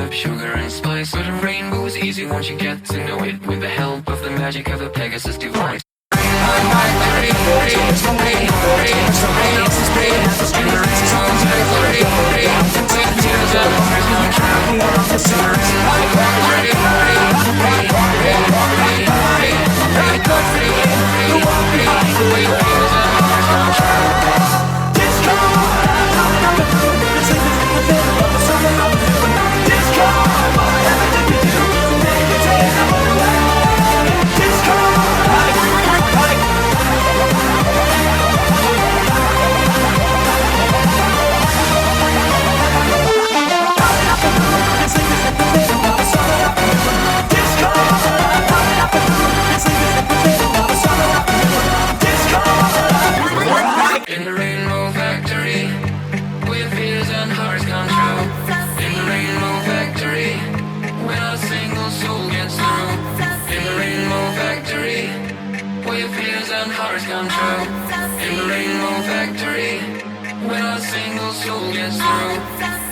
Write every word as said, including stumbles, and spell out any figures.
syrup, sugar and spice. But a rainbow is easy once you get to know it, with the help of the magic of a Pegasus device. In the Rainbow Factory, with fears and hearts come true. In the Rainbow Factory, when a single soul gets through. In the Rainbow Factory, with fears and hearts come true. In the Rainbow Factory, when a single soul gets through.